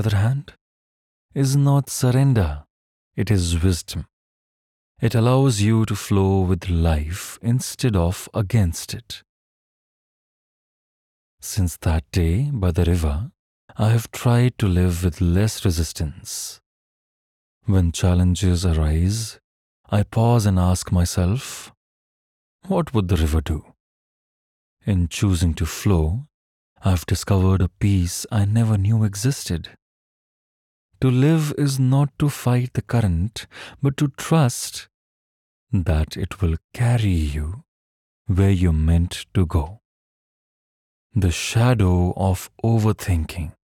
other hand, is not surrender, it is wisdom. It allows you to flow with life instead of against it. Since that day by the river, I have tried to live with less resistance. When challenges arise, I pause and ask myself, what would the river do? In choosing to flow, I've discovered a peace I never knew existed. To live is not to fight the current, but to trust that it will carry you where you're meant to go. The shadow of overthinking